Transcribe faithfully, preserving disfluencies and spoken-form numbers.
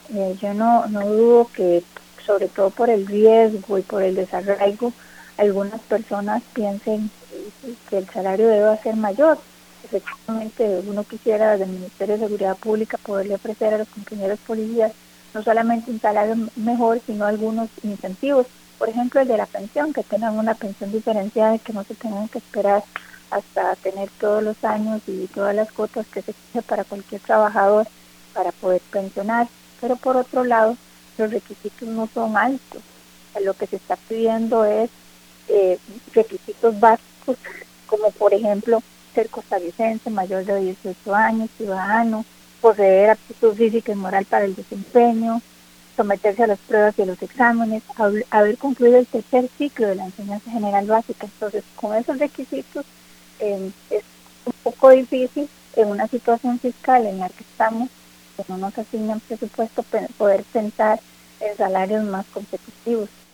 Eh, yo no, no dudo que, sobre todo por el riesgo y por el desarraigo, algunas personas piensen que el salario debe ser mayor. Efectivamente, uno quisiera desde el Ministerio de Seguridad Pública poderle ofrecer a los compañeros policías no solamente un salario mejor, sino algunos incentivos. Por ejemplo, el de la pensión, que tengan una pensión diferenciada y que no se tengan que esperar hasta tener todos los años y todas las cuotas que se exige para cualquier trabajador para poder pensionar. Pero por otro lado, los requisitos no son altos. Lo que se está pidiendo es eh, requisitos básicos, como por ejemplo ser costarricense, mayor de dieciocho años, ciudadano, poseer aptitud física y moral para el desempeño, someterse a las pruebas y a los exámenes, haber concluido el tercer ciclo de la enseñanza general básica. Entonces, con esos requisitos eh, es un poco difícil en una situación fiscal en la que estamos, que no nos asignan presupuesto, poder pensar en salarios más competitivos.